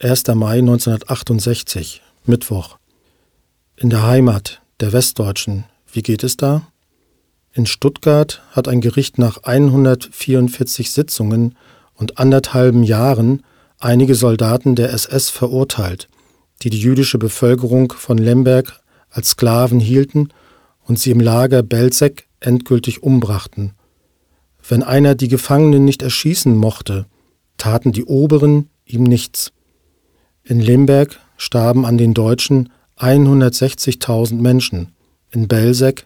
1. Mai 1968, Mittwoch. In der Heimat der Westdeutschen, wie geht es da? In Stuttgart hat ein Gericht nach 144 Sitzungen und 1,5 Jahren einige Soldaten der SS verurteilt, die die jüdische Bevölkerung von Lemberg als Sklaven hielten und sie im Lager Belzec endgültig umbrachten. Wenn einer die Gefangenen nicht erschießen mochte, taten die Oberen ihm nichts. In Lemberg starben an den Deutschen 160.000 Menschen, in Belzec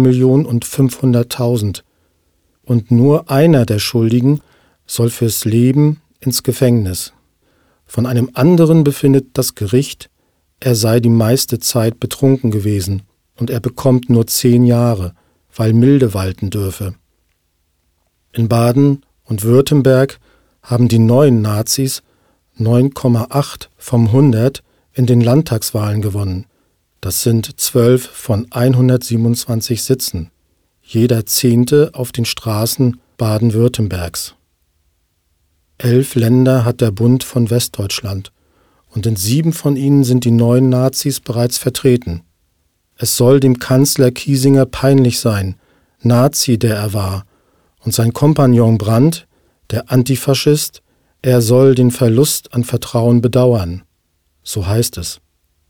1.500.000. Und nur einer der Schuldigen soll fürs Leben ins Gefängnis. Von einem anderen befindet das Gericht, er sei die meiste Zeit betrunken gewesen und er bekommt nur 10 Jahre, weil Milde walten dürfe. In Baden und Württemberg haben die neuen Nazis 9,8 vom 100 in den Landtagswahlen gewonnen. Das sind 12 von 127 Sitzen, jeder 10. auf den Straßen Baden-Württembergs. 11 Länder hat der Bund von Westdeutschland und in 7 von ihnen sind die neuen Nazis bereits vertreten. Es soll dem Kanzler Kiesinger peinlich sein, Nazi der er war, und sein Kompagnon Brandt, der Antifaschist, er soll den Verlust an Vertrauen bedauern. So heißt es.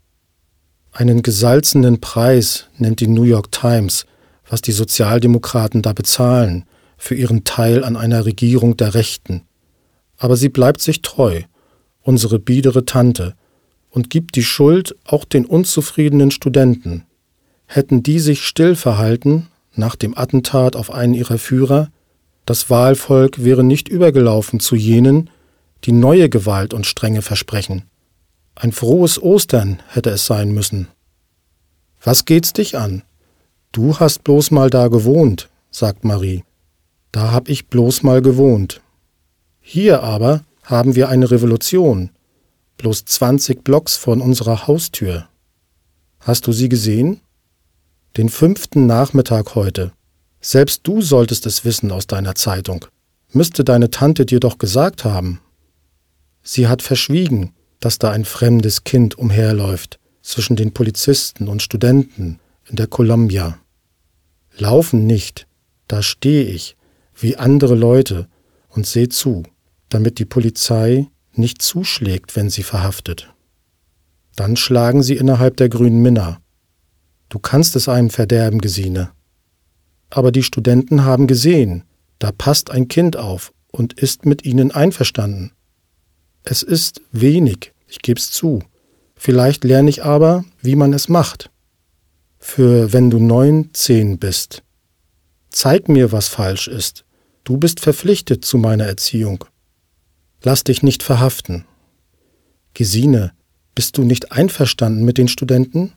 Einen gesalzenen Preis nennt die New York Times, was die Sozialdemokraten da bezahlen, für ihren Teil an einer Regierung der Rechten. Aber sie bleibt sich treu, unsere biedere Tante, und gibt die Schuld auch den unzufriedenen Studenten. Hätten die sich still verhalten, nach dem Attentat auf einen ihrer Führer, das Wahlvolk wäre nicht übergelaufen zu jenen, die neue Gewalt und Strenge versprechen. Ein frohes Ostern hätte es sein müssen. Was geht's dich an? Du hast bloß mal da gewohnt, sagt Marie. Da hab ich bloß mal gewohnt. Hier aber haben wir eine Revolution, bloß 20 Blocks von unserer Haustür. Hast du sie gesehen? Den 5. Nachmittag heute. Selbst du solltest es wissen aus deiner Zeitung. Müsste deine Tante dir doch gesagt haben. Sie hat verschwiegen, dass da ein fremdes Kind umherläuft zwischen den Polizisten und Studenten in der Columbia. Laufen nicht, da stehe ich, wie andere Leute, und seh zu, damit die Polizei nicht zuschlägt, wenn sie verhaftet. Dann schlagen sie innerhalb der Grünen Minna. Du kannst es einem verderben, Gesine. Aber die Studenten haben gesehen, da passt ein Kind auf und ist mit ihnen einverstanden. Es ist wenig, ich geb's zu. Vielleicht lerne ich aber, wie man es macht. Für wenn du 9, 10 bist. Zeig mir, was falsch ist. Du bist verpflichtet zu meiner Erziehung. Lass dich nicht verhaften. Gesine, bist du nicht einverstanden mit den Studenten?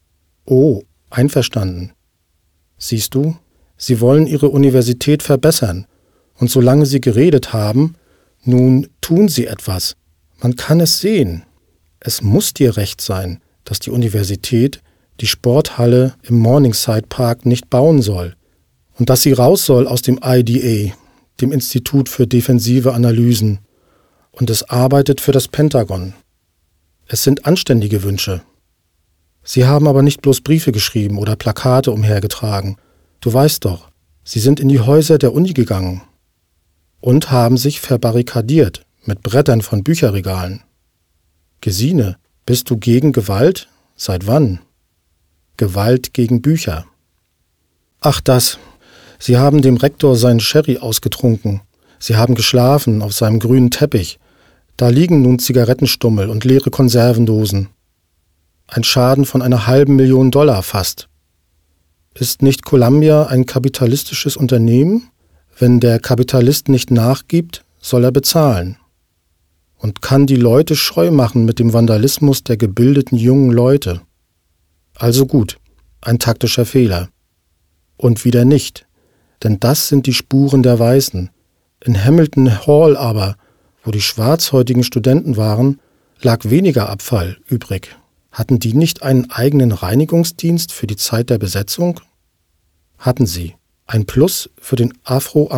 Oh, einverstanden. Siehst du, sie wollen ihre Universität verbessern. Und solange sie geredet haben, nun tun sie etwas. Man kann es sehen. Es muss dir recht sein, dass die Universität die Sporthalle im Morningside Park nicht bauen soll und dass sie raus soll aus dem IDA, dem Institut für defensive Analysen, und es arbeitet für das Pentagon. Es sind anständige Wünsche. Sie haben aber nicht bloß Briefe geschrieben oder Plakate umhergetragen. Du weißt doch, sie sind in die Häuser der Uni gegangen und haben sich verbarrikadiert mit Brettern von Bücherregalen. Gesine, bist du gegen Gewalt? Seit wann? Gewalt gegen Bücher. Ach das, sie haben dem Rektor seinen Sherry ausgetrunken. Sie haben geschlafen auf seinem grünen Teppich. Da liegen nun Zigarettenstummel und leere Konservendosen. Ein Schaden von einer $500.000 fast. Ist nicht Columbia ein kapitalistisches Unternehmen? Wenn der Kapitalist nicht nachgibt, soll er bezahlen. Und kann die Leute scheu machen mit dem Vandalismus der gebildeten jungen Leute. Also gut, ein taktischer Fehler. Und wieder nicht, denn das sind die Spuren der Weißen. In Hamilton Hall aber, wo die schwarzhäutigen Studenten waren, lag weniger Abfall übrig. Hatten die nicht einen eigenen Reinigungsdienst für die Zeit der Besetzung? Hatten sie. Ein Plus für den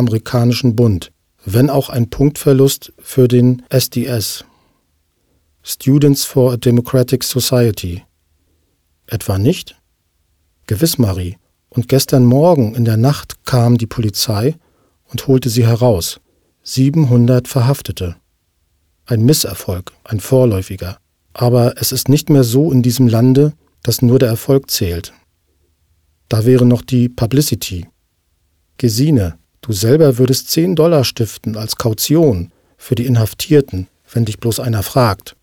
Afroamerikanischen Bund, wenn auch ein Punktverlust für den SDS. Students for a Democratic Society. Etwa nicht? Gewiss, Marie. Und gestern Morgen in der Nacht kam die Polizei und holte sie heraus. 700 Verhaftete. Ein Misserfolg, ein vorläufiger. Aber es ist nicht mehr so in diesem Lande, dass nur der Erfolg zählt. Da wäre noch die Publicity. Gesine, du selber würdest $10 stiften als Kaution für die Inhaftierten, wenn dich bloß einer fragt.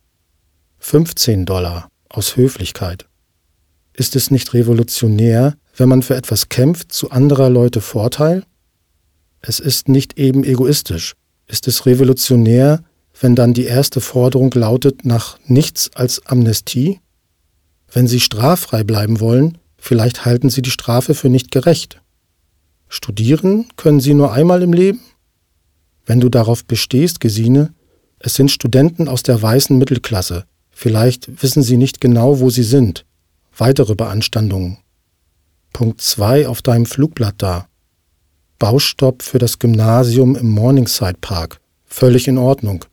$15 aus Höflichkeit. Ist es nicht revolutionär, wenn man für etwas kämpft, zu anderer Leute Vorteil? Es ist nicht eben egoistisch. Ist es revolutionär, wenn dann die erste Forderung lautet nach nichts als Amnestie? Wenn Sie straffrei bleiben wollen, vielleicht halten Sie die Strafe für nicht gerecht. Studieren können Sie nur einmal im Leben? Wenn du darauf bestehst, Gesine, es sind Studenten aus der weißen Mittelklasse. Vielleicht wissen sie nicht genau, wo sie sind. Weitere Beanstandungen. Punkt 2 auf deinem Flugblatt da. Baustopp für das Gymnasium im Morningside Park. Völlig in Ordnung.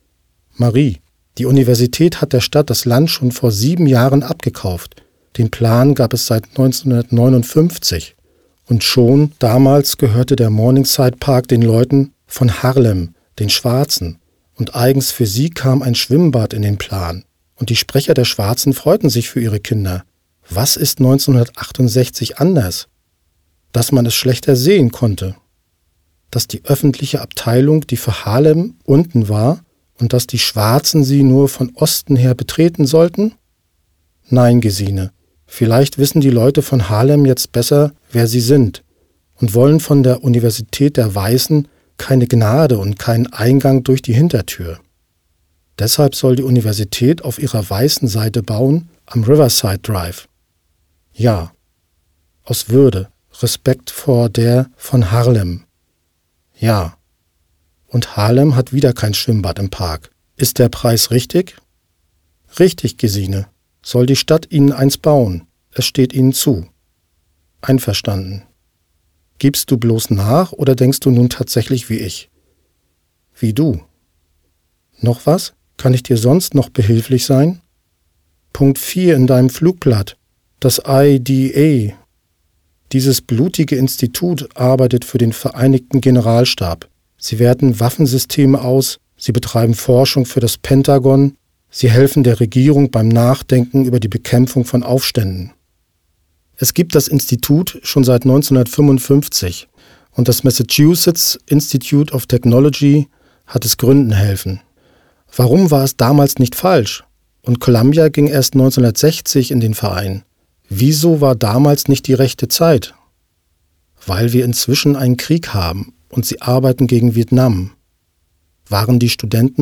Marie, die Universität hat der Stadt das Land schon vor 7 Jahren abgekauft. Den Plan gab es seit 1959. Und schon damals gehörte der Morningside Park den Leuten von Harlem, den Schwarzen. Und eigens für sie kam ein Schwimmbad in den Plan. Und die Sprecher der Schwarzen freuten sich für ihre Kinder. Was ist 1968 anders? Dass man es schlechter sehen konnte. Dass die öffentliche Abteilung, die für Harlem, unten war und dass die Schwarzen sie nur von Osten her betreten sollten? Nein, Gesine. Vielleicht wissen die Leute von Harlem jetzt besser, wer sie sind und wollen von der Universität der Weißen keine Gnade und keinen Eingang durch die Hintertür. Deshalb soll die Universität auf ihrer weißen Seite bauen, am Riverside Drive. Ja, aus Würde, Respekt vor der von Harlem. Ja, und Harlem hat wieder kein Schwimmbad im Park. Ist der Preis richtig? Richtig, Gesine. Soll die Stadt Ihnen eins bauen? Es steht Ihnen zu. Einverstanden. Gibst du bloß nach oder denkst du nun tatsächlich wie ich? Wie du. Noch was? Kann ich dir sonst noch behilflich sein? Punkt 4 in deinem Flugblatt. Das IDA. Dieses blutige Institut arbeitet für den Vereinigten Generalstab. Sie werten Waffensysteme aus, sie betreiben Forschung für das Pentagon, sie helfen der Regierung beim Nachdenken über die Bekämpfung von Aufständen. Es gibt das Institut schon seit 1955 und das Massachusetts Institute of Technology hat es gründen helfen. Warum war es damals nicht falsch? Und Columbia ging erst 1960 in den Verein. Wieso war damals nicht die rechte Zeit? Weil wir inzwischen einen Krieg haben und sie arbeiten gegen Vietnam. Waren die Studenten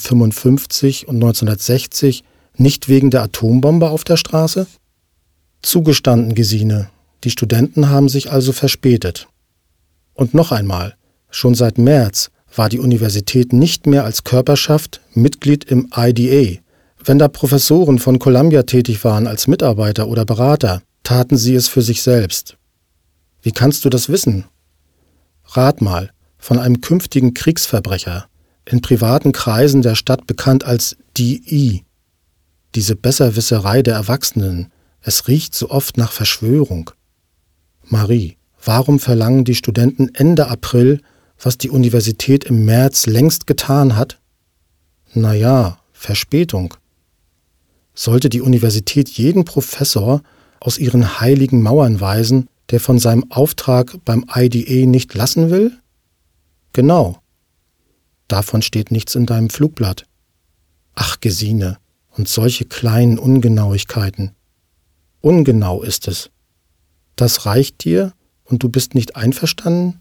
1955 und 1960 nicht wegen der Atombombe auf der Straße? Zugestanden, Gesine. Die Studenten haben sich also verspätet. Und noch einmal, schon seit März war die Universität nicht mehr als Körperschaft Mitglied im IDA. Wenn da Professoren von Columbia tätig waren als Mitarbeiter oder Berater, taten sie es für sich selbst. Wie kannst du das wissen? Rat mal, von einem künftigen Kriegsverbrecher, in privaten Kreisen der Stadt bekannt als DI. Diese Besserwisserei der Erwachsenen, es riecht so oft nach Verschwörung. Marie, warum verlangen die Studenten Ende April, was die Universität im März längst getan hat? Naja, Verspätung. Sollte die Universität jeden Professor aus ihren heiligen Mauern weisen, der von seinem Auftrag beim IDA nicht lassen will? Genau. Davon steht nichts in deinem Flugblatt. Ach, Gesine, und solche kleinen Ungenauigkeiten. Ungenau ist es. Das reicht dir und du bist nicht einverstanden?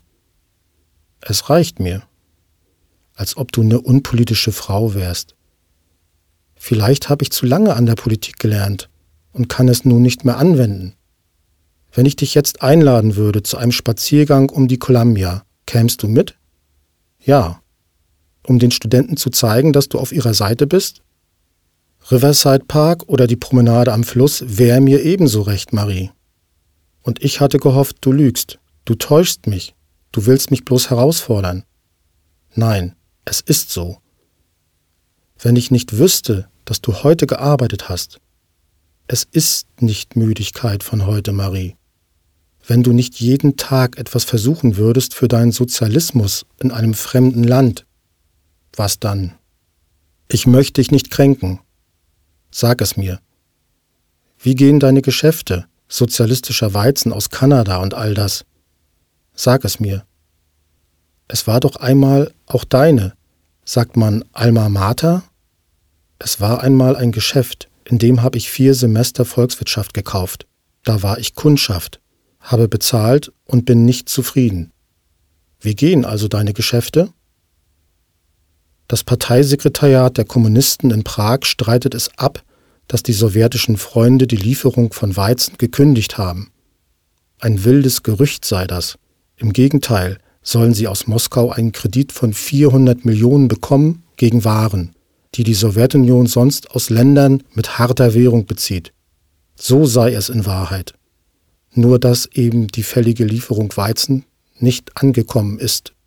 Es reicht mir. Als ob du eine unpolitische Frau wärst. Vielleicht habe ich zu lange an der Politik gelernt und kann es nun nicht mehr anwenden. Wenn ich dich jetzt einladen würde zu einem Spaziergang um die Columbia, kämst du mit? Ja. Um den Studenten zu zeigen, dass du auf ihrer Seite bist? Riverside Park oder die Promenade am Fluss wäre mir ebenso recht, Marie. Und ich hatte gehofft, du lügst. Du täuschst mich. Du willst mich bloß herausfordern. Nein, es ist so. Wenn ich nicht wüsste, dass du heute gearbeitet hast. Es ist nicht Müdigkeit von heute, Marie. Wenn du nicht jeden Tag etwas versuchen würdest für deinen Sozialismus in einem fremden Land, was dann? Ich möchte dich nicht kränken. Sag es mir. Wie gehen deine Geschäfte, sozialistischer Weizen aus Kanada und all das? Sag es mir. Es war doch einmal auch deine, sagt man Alma Mater? Es war einmal ein Geschäft, in dem habe ich 4 Semester Volkswirtschaft gekauft. Da war ich Kundschaft, habe bezahlt und bin nicht zufrieden. Wie gehen also deine Geschäfte? Das Parteisekretariat der Kommunisten in Prag streitet es ab, dass die sowjetischen Freunde die Lieferung von Weizen gekündigt haben. Ein wildes Gerücht sei das. Im Gegenteil sollen sie aus Moskau einen Kredit von 400 Millionen bekommen gegen Waren, die die Sowjetunion sonst aus Ländern mit harter Währung bezieht. So sei es in Wahrheit. Nur dass eben die fällige Lieferung Weizen nicht angekommen ist.